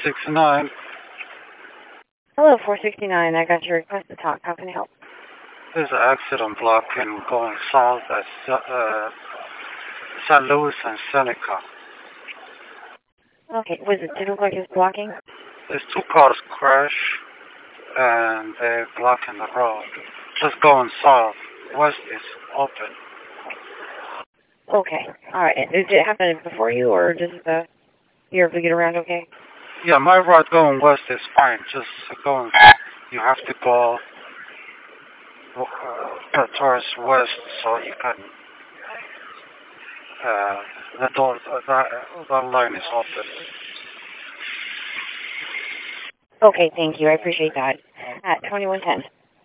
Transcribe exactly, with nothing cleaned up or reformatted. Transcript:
sixty-nine. Hello, four sixty-nine. I got your request to talk. How can I help? There's an accident blocking going south at uh, Saint Louis and Seneca. Okay, was it did it look like it's blocking? There's two cars crash and they're blocking the road. Just going south. West is open. Okay, alright. Did it happen before you, or just uh, you're able to get around okay? Yeah, my route going west is fine. Just going, you have to go uh, towards west so you can, uh, the door, that, that line is open. Okay, thank you. I appreciate that. At twenty-one ten.